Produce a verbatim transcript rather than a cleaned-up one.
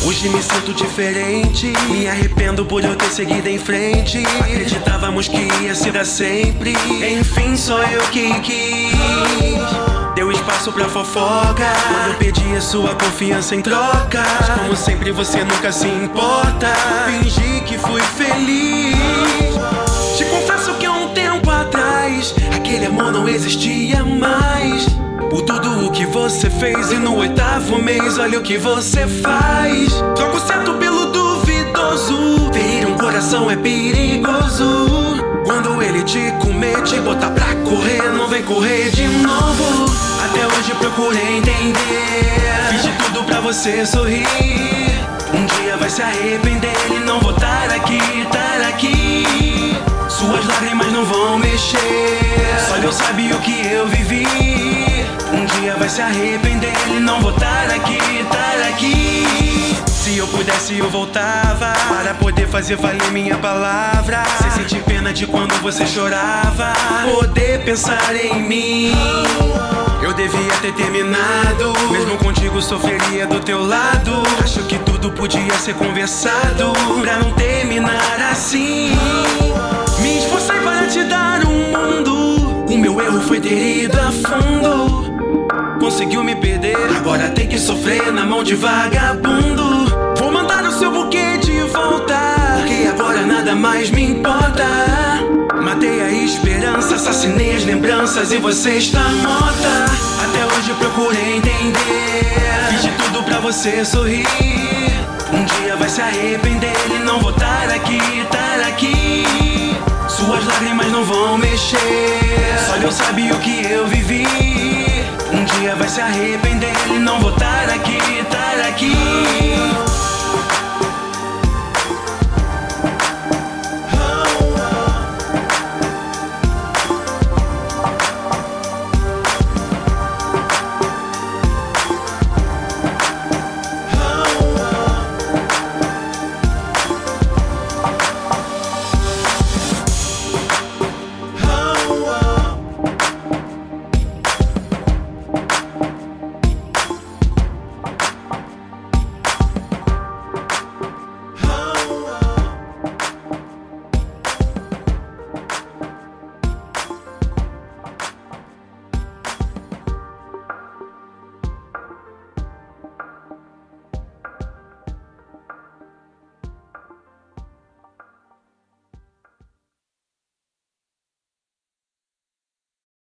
Hoje me sinto diferente, me arrependo por eu ter seguido em frente. Acreditávamos que ia ser pra sempre, enfim só eu que quis. Deu espaço pra fofoca, quando eu pedi a sua confiança em troca. Mas como sempre você nunca se importa, fingi que fui feliz. Te confesso que há um tempo atrás aquele amor não existia mais. Por tudo o que você fez e no oitavo mês olha o que você faz. Troca o certo pelo duvidoso, ferir um coração é perigoso. Quando ele te comer, te botar pra correr, não vem correr de novo. Até hoje procurei entender, fiz de tudo pra você sorrir. Um dia vai se arrepender e não vou estar aqui, estar aqui. Suas lágrimas não vão mexer, só Deus sabe o que eu vivi. Um dia vai se arrepender e não vou estar aqui, estar aqui. Se eu pudesse eu voltava, para poder fazer valer minha palavra. Sem sentir pena de quando você chorava, poder pensar em mim. Eu devia ter terminado, mesmo contigo sofreria do teu lado. Acho que tudo podia ser conversado, pra não terminar assim. Me esforcei para te dar um mundo, o meu erro foi ter ido a fundo. Conseguiu me perder, agora tem que sofrer na mão de vagabundo. Vou mandar o seu buquê de volta, porque agora nada mais me importa. Matei a esperança, assassinei as lembranças e você está morta. Até hoje procurei entender, fiz de tudo pra você sorrir. Um dia vai se arrepender e não vou estar aqui, estar aqui. Suas lágrimas não vão mexer, só Deus sabe o que eu vivi. Um dia vai se arrepender e não vou estar aqui, estar aqui.